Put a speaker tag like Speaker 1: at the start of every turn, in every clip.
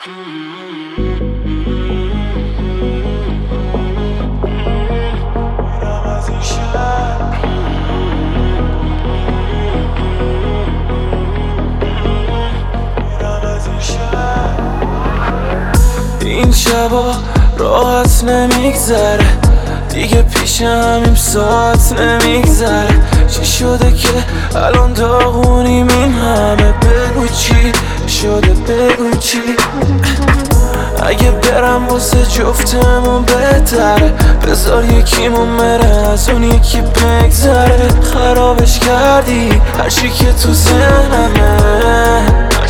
Speaker 1: این شبا راحت نمیگذره دیگه پیش همیم ساعت نمیگذره چی شده که الان داغونیم این همه بگو چی شده بگو چی اگه برم واسه جفتمون بهتره بذار یکیمون بره از اون یکی بگذره خرابش کردی هرچی که تو ذهنمه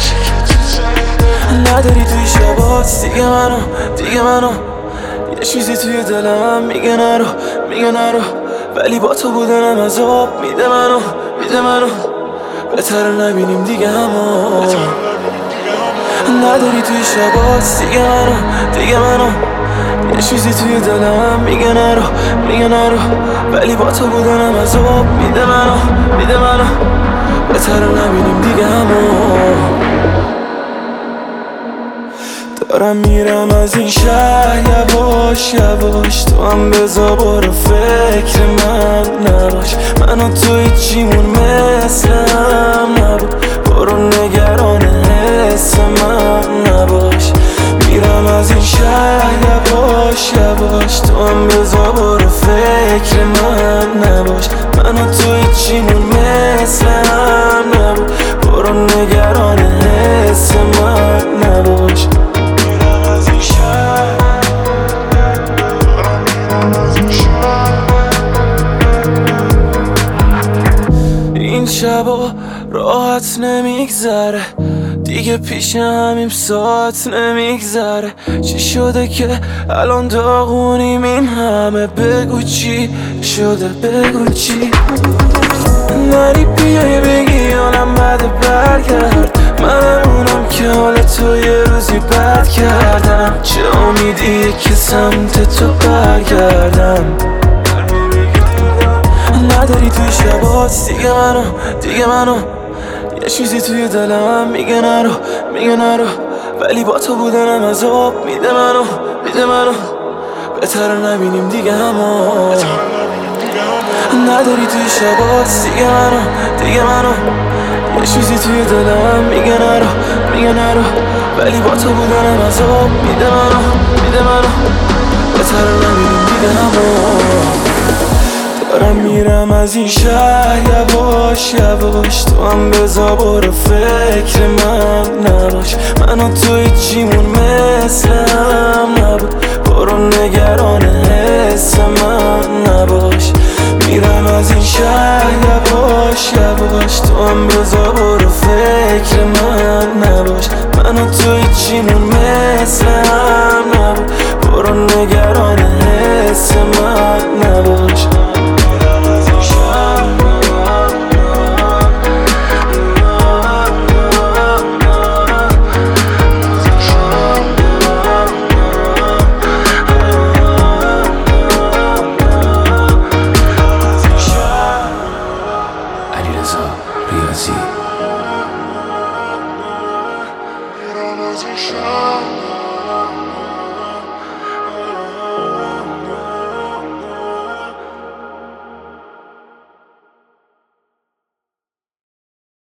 Speaker 1: نداری توی شبات دیگه منو یه چیزی توی دلم میگه نرو ولی با تو بودنم عذاب میده منو بهتر نبینیم دیگه همو نداری توی شبات دیگه منو یه چیزی توی دلم میگه نرو ولی با تو بودنم عذاب میده منو بهتر نبینیم دیگه همو دارم میرم از این شهر یواش تو هم بذار برو فکر من نباش من و تو هیچیمون مثل هم نبود برو نگران حس من نباش میرم از این شهر یواش تو هم بذار برو فکر من نباش من و تو هیچیمون مثل هم نبود برو نگران حس من نباش این شبا راحت نمیگذره دیگه پیش همیم ساعت نمیگذره چی شده که الان داغونیم این همه بگو چی شده بگو چی نری بیای بگی حالم بده برگرد منمونم که حال تو یه روزی بد کردم چه امیدیه که سمت تو برگردم نداری توی شبات دیگه منو یه چیزی توی دلم میگه نرو ولی با تو بودنم عذاب میده منو بهتر نبینیم دیگه همو نداری توی شبات دیگه منو یه چیزی توی دلم میگه نرو ولی با تو بودنم عذاب میده منو بهتر نبینیم دیگه همو دارم میرم از این شهر یواش تو هم بذار برو فکر من نباش من و تو هیچیمون مثل هم نبود برو نگران حس من نباش میرم از این شهر یواش تو هم بذار برو فکر من نباش من و تو هیچیمون مثل هم نبود برو نگران حس من نباش